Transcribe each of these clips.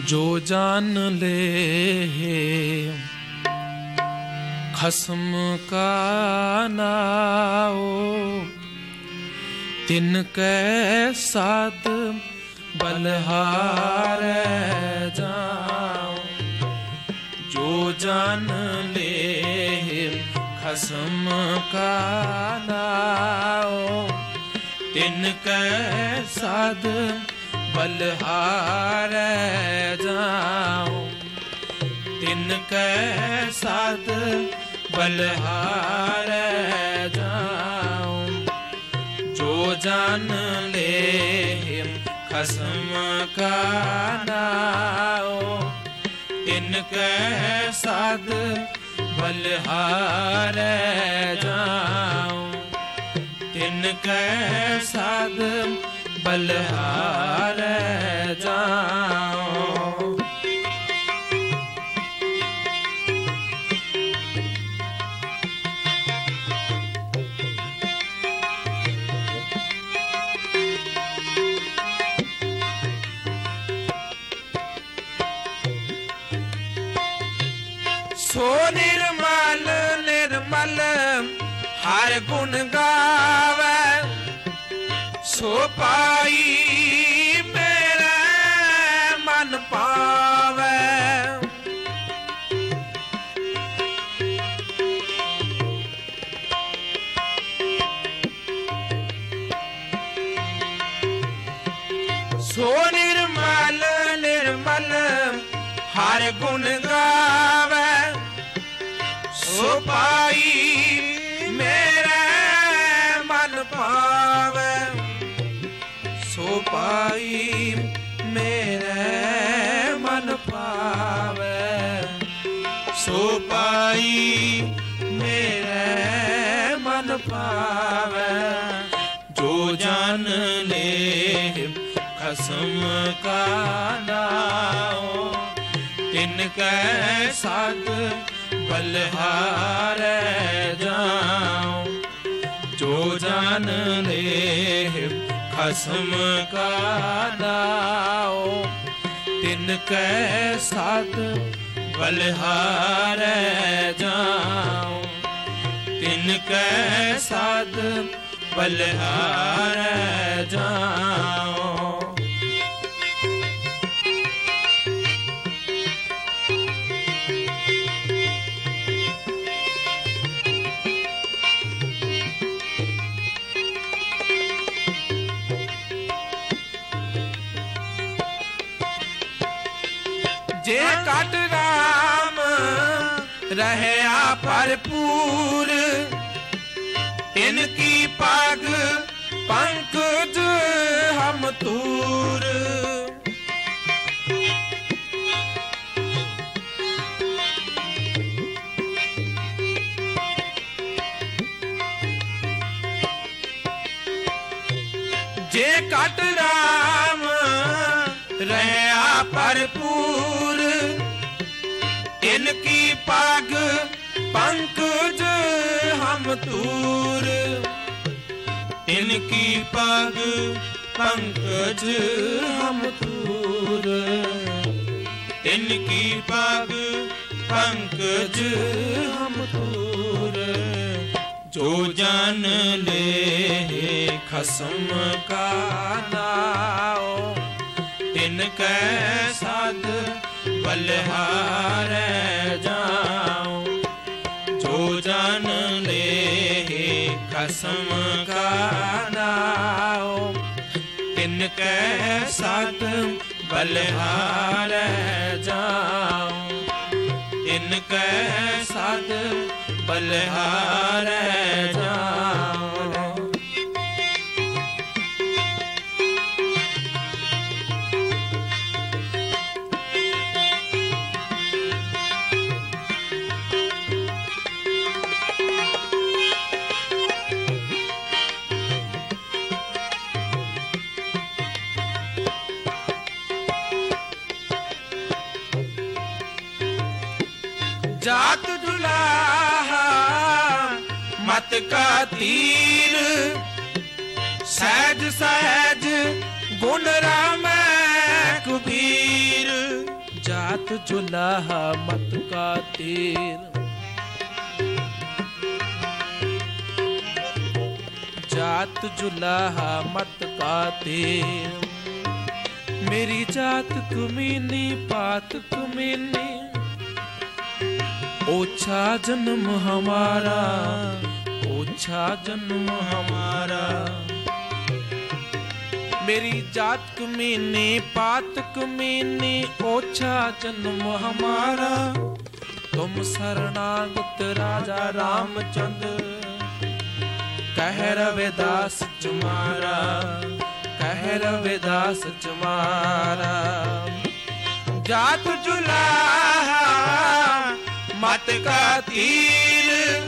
जो जान ले खसम का नाओ, तिनके साथ बलहार जाओ। जो जान ले खसम का नाओ, तिनके साथ बलहार जाओ। तिनके साथ बलहार जाओ। जो जान ले खसम का नाओ, तिनके साथ बलहार जाओ। तिनके साथ बलहार जाओ। सो निर्मल निर्मल हर गुण गावे, सो पाई मेरे मन पावे। सो निर्मल निर्मल हर गुण गावे, सो पाई मेरे मन पावे। सो पाई मेरे मन पावे। सो पाई मेरे मन पावे। जो जान ले खसम का नाओ, तिनके साथ बलहार जाओ। जो जान ले खसम का नाओ, तिनके साथ बलहार जाओ। तिनके साथ बलहार जाओ। जे कट राम रहे भरपूर, इनकी पग पंकज हम तूर। जे कट राम रहे भरपूर, इनकी पग पंकज हम तूर। इनकी पग पंकज हम तूर। इनकी पग पंकज हम तूर। जो जान ले खसम का नाओ, तिनके साथ बलहार जाओ। जो जान ले खसम का नाओ, तिनके साथ बलहार जाओ। तिनके साथ बलहार जाओ। जात जुलाहा मत का तीर, सहज सहज गुण राम कबीर। जात जुलाहा मत का तीर, जात जुलाहा मत का तीर। मेरी जात कमीनी पात कमीनी, ओछा जन्म हमारा, ओछा जन्म हमारा। मेरी जात कमीनी पात कमीनी, ओछा जन्म हमारा। तुम शरणागत राजा रामचंद्र, कह रविदास तुम्हारा, कह रविदास तुम्हारा। जात जुलाहा मत का तीर,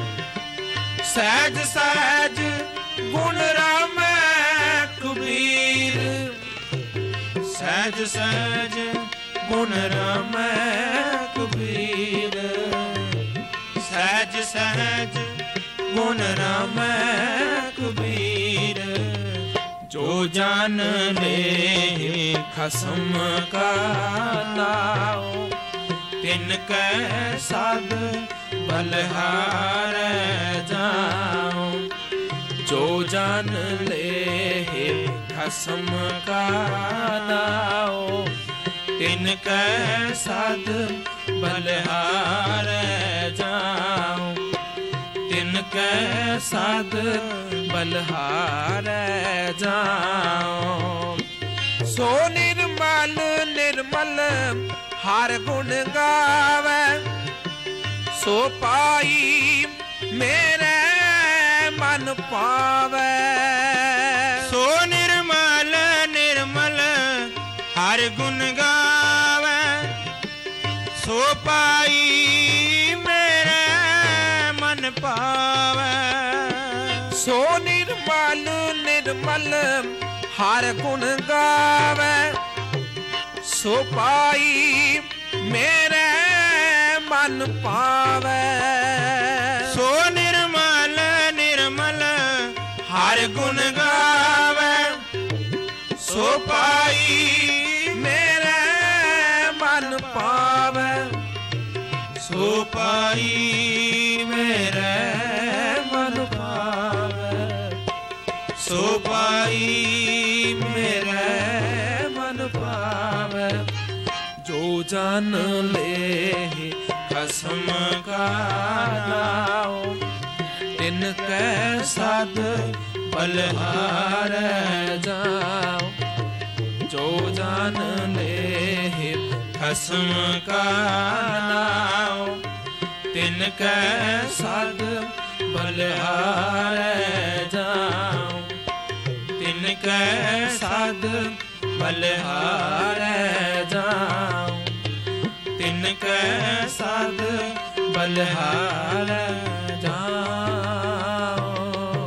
सहज सहज गुण राम कबीर, सहज सहज गुण राम कबीर, सहज सहज गुण राम कबीर। जो जान ले खसम का नाओ, तिनकै साध बलहार जाऊं। जो जान ले खसम का नाओ, तिनकै साध बलहार जाऊं। तिनकै साध बलहार जाऊं। सो निर्मल निर्मल हर गुण गावे, सो पाई मेरे मन पावे। सो निर्मल निर्मल हर गुण गावे, सो पाई मेरे मन पावे। सो निर्मल निर्मल हर गुण गावे, सो पाई मेरे मन पावे। सो निर्मल निर्मल हर गुण गावे, सो पाई मेरे मन पावे। सो पाई मेरे मन पावे। सो पाई मेरे मन पावे। जो जान ले खसम का नाओ, तिनकै साध बलहार जाओ। जो जान ले खसम का नाओ, तिनकै साध बलहार जाओ। तिनकै साध बलहार जाऊं। तिनकै साध बलहार जाऊं।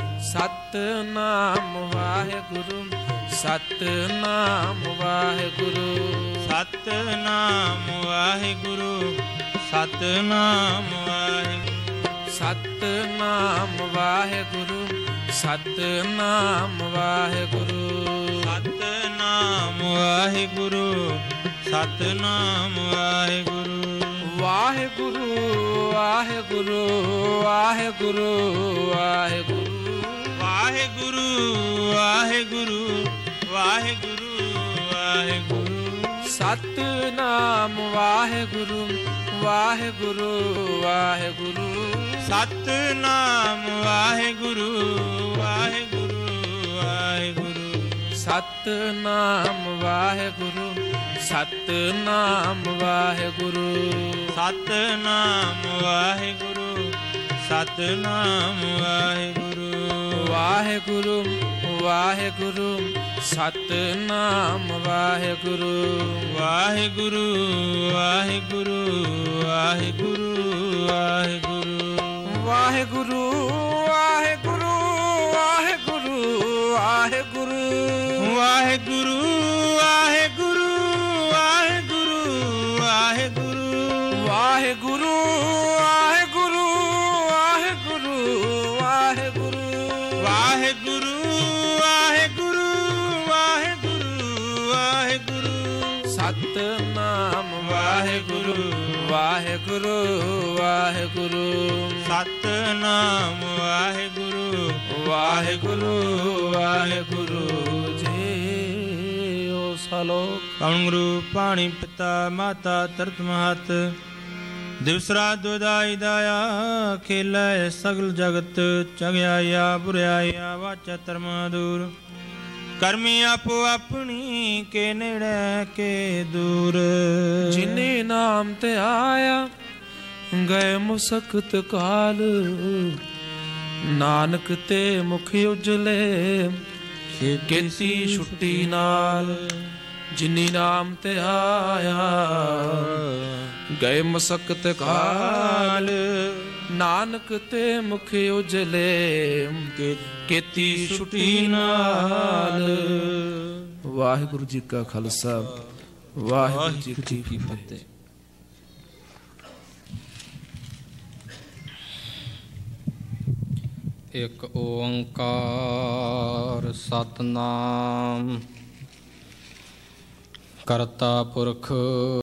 सतनाम वाहेगुरु, सतनाम वाहेगुरु, सतनाम वाहेगुरु, सतनाम वाहेगुरु। सतनाम वाहेगुरु, सतनाम वाहेगुरु। सतनाम वाहेगुरु, सतनाम वाहेगुरु। वाहेगुरु वाहेगुरु वाहेगुरु वाहेगुरु। वाहेगुरु वाहेगुरु वाहेगुरु वाहेगुरु। सतनाम वाहेगुरु वाहेगुरु वाहेगुरु। सतनाम वाहेगुरु वाहेगुरु वाहेगुरु। सतनाम वाहेगुरु, सतनाम वाहेगुरु। सतनाम वाहेगुरु, सतनाम वाहेगुरु। वाहेगुरु वाहेगुरु, सतनाम वाहेगुरु। वाहेगुरु वाहेगुरु वाहेगुरु वाहेगुरु। वाहेगुरु वाहेगुरु वाहेगुरु वाहेगुरु। वाहेगुरु वाहेगुरु वाहेगुरु वाहेगुरु। वाहेगुरु वाहेगुरु वाहेगुरु वाहेगुरु। वाहेगुरु वाहेगुरु वाहेगुरु वाहेगुरु। सतनाम वाहेगुरु। ਵਾਹਿਗੁਰੂ ਵਾਹਿਗੁਰੂ ਵਾਹਿਗੁਰੂ ਸਤਨਾਮ ਵਾਹਿਗੁਰੂ ਵਾਹਿਗੁਰੂ ਵਾਹਿਗੁਰੂ ਜੀ। ਓ ਸਲੋਕ ਪਵਨ ਗੁਰੂ ਪਾਣੀ ਪਿਤਾ ਮਾਤਾ ਤਰਤ ਮਹਤ ਦਿਵਸ ਰਾਤ ਦੁਇਦਾਈ ਦਾਇਆ ਖੇਲੇ ਸਗਲ ਜਗਤ ਚਗਿਆਇਆ ਬੁਰਿਆਇਆ ਵਾਚਾ ਧਰਮ ਦੂਰ ਕਰਮੀ ਆਪੋ ਆਪਣੀ ਕੇ ਨੇੜੇ ਕੇ ਦੂਰ ਜਿਨੇ ਨਾਮ ਤੇ ਆਇਆ ਗਏ ਮੁਸਕਤ ਕਾਲ ਨਾਨਕ ਤੇ ਮੁਖ ਉਜਲੇ ਕੀਤੀ ਛੁੱਟੀ ਨਾਲ। ਜਿਨੀ ਨਾਮ ਤੇ ਆਇਆ ਗਏ ਮੁਸਕਤ ਕਾਲ ਨਾਨਕ ਤੇ ਮੁਖ ਉਜਲੇ ਕੀਤੀ ਛੁੱਟੀ ਨਾਲ। ਵਾਹਿਗੁਰੂ ਜੀ ਕਾ ਖਾਲਸਾ ਵਾਹਿਗੁਰੂ ਜੀ ਕੀ ਫਤਿਹ। ਇਕ ਓੰਕਾਰ ਸਤਨਾਮ ਕਰਤਾ ਪੁਰਖ